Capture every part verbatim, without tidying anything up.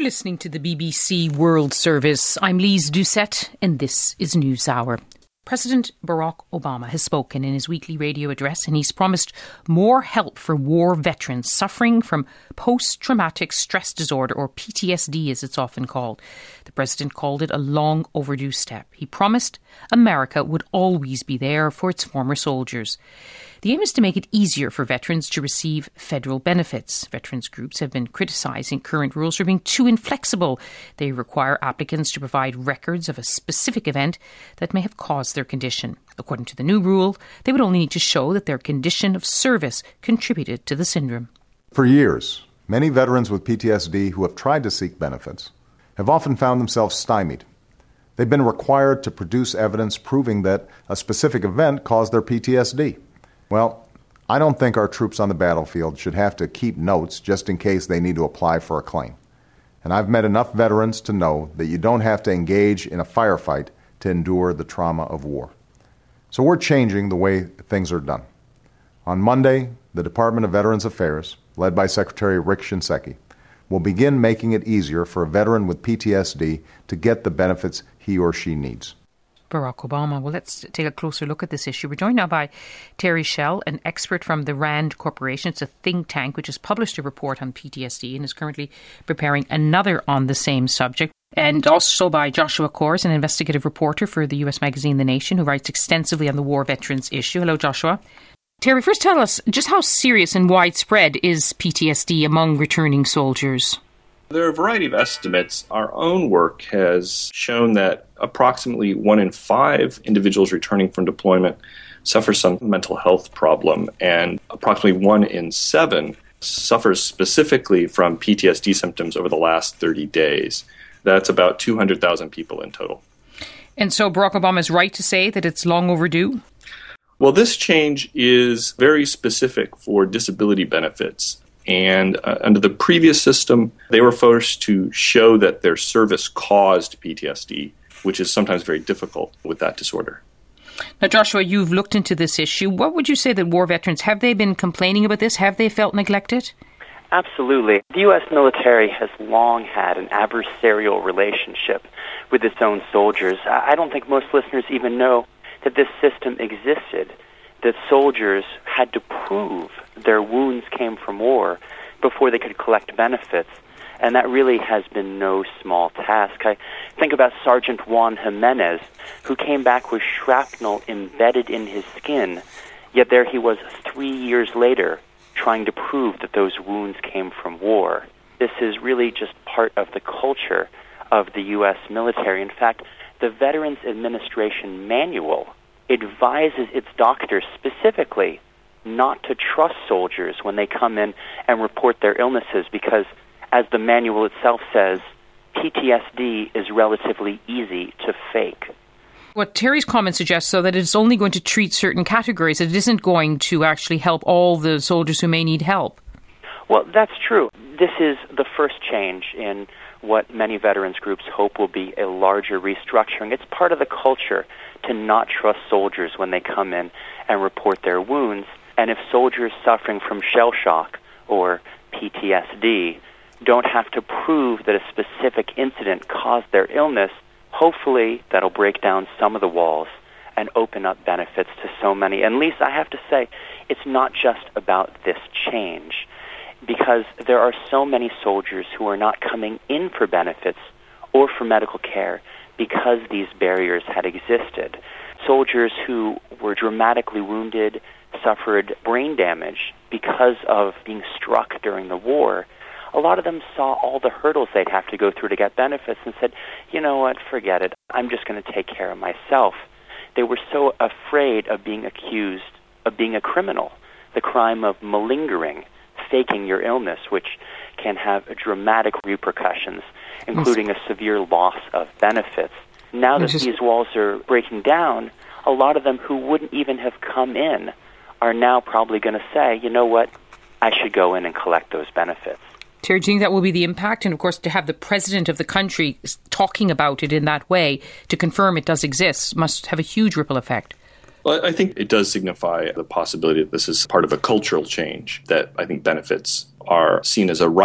You're listening to the B B C World Service. I'm Lise Doucette and this is NewsHour. President Barack Obama has spoken in his weekly radio address and he's promised more help for war veterans suffering from post-traumatic stress disorder, or P T S D as it's often called. The president called it a long overdue step. He promised America would always be there for its former soldiers. The aim is to make it easier for veterans to receive federal benefits. Veterans groups have been criticising current rules for being too inflexible. They require applicants to provide records of a specific event that may have caused their condition. According to the new rule, they would only need to show that their condition of service contributed to the syndrome. For years, many veterans with P T S D who have tried to seek benefits have often found themselves stymied. They've been required to produce evidence proving that a specific event caused their P T S D. Well, I don't think our troops on the battlefield should have to keep notes just in case they need to apply for a claim. And I've met enough veterans to know that you don't have to engage in a firefight to endure the trauma of war. So we're changing the way things are done. On Monday, the Department of Veterans Affairs, led by Secretary Rick Shinseki, will begin making it easier for a veteran with P T S D to get the benefits he or she needs. Barack Obama. Well, let's take a closer look at this issue. We're joined now by Terry Schell, an expert from the RAND Corporation. It's a think tank which has published a report on P T S D and is currently preparing another on the same subject. And also by Joshua Kors, an investigative reporter for the U S magazine The Nation, who writes extensively on the war veterans issue. Hello, Joshua. Terry, first tell us just how serious and widespread is P T S D among returning soldiers? There are a variety of estimates. Our own work has shown that approximately one in five individuals returning from deployment suffer some mental health problem, and approximately one in seven suffers specifically from P T S D symptoms over the last thirty days. That's about two hundred thousand people in total. And so Barack Obama is right to say that it's long overdue? Well, this change is very specific for disability benefits. And uh, under the previous system, they were forced to show that their service caused P T S D, which is sometimes very difficult with that disorder. Now, Joshua, you've looked into this issue. What would you say that war veterans, have they been complaining about this? Have they felt neglected? Absolutely. The U S military has long had an adversarial relationship with its own soldiers. I don't think most listeners even know that this system existed, that soldiers had to prove their wounds came from war before they could collect benefits. And that really has been no small task. I think about Sergeant Juan Jimenez, who came back with shrapnel embedded in his skin, yet there he was three years later trying to prove that those wounds came from war. This is really just part of the culture of the U S military. In fact, the Veterans Administration Manual advises its doctors specifically not to trust soldiers when they come in and report their illnesses because, as the manual itself says, P T S D is relatively easy to fake. What Terry's comment suggests, though, that it's only going to treat certain categories. It isn't going to actually help all the soldiers who may need help. Well, that's true. This is the first change in what many veterans groups hope will be a larger restructuring. It's part of the culture to not trust soldiers when they come in and report their wounds. And if soldiers suffering from shell shock or P T S D don't have to prove that a specific incident caused their illness, hopefully that'll break down some of the walls and open up benefits to so many. And Lisa, I have to say, it's not just about this change, because there are so many soldiers who are not coming in for benefits or for medical care because these barriers had existed. Soldiers who were dramatically wounded, suffered brain damage because of being struck during the war. A lot of them saw all the hurdles they'd have to go through to get benefits and said, you know what, forget it. I'm just going to take care of myself. They were so afraid of being accused of being a criminal, the crime of malingering, faking your illness, which can have dramatic repercussions, including a severe loss of benefits. Now that these walls are breaking down, a lot of them who wouldn't even have come in are now probably going to say, you know what, I should go in and collect those benefits. Terry, do you think that will be the impact? And of course, to have the president of the country talking about it in that way to confirm it does exist must have a huge ripple effect. Well, I think it does signify the possibility that this is part of a cultural change, that I think benefits are seen as a right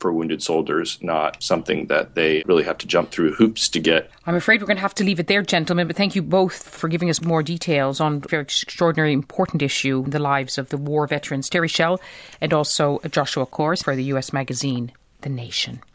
for wounded soldiers, not something that they really have to jump through hoops to get. I'm afraid we're going to have to leave it there, gentlemen, but thank you both for giving us more details on a very extraordinary, important issue in the lives of the war veterans, Terry Schell and also Joshua Coors for the U S magazine The Nation.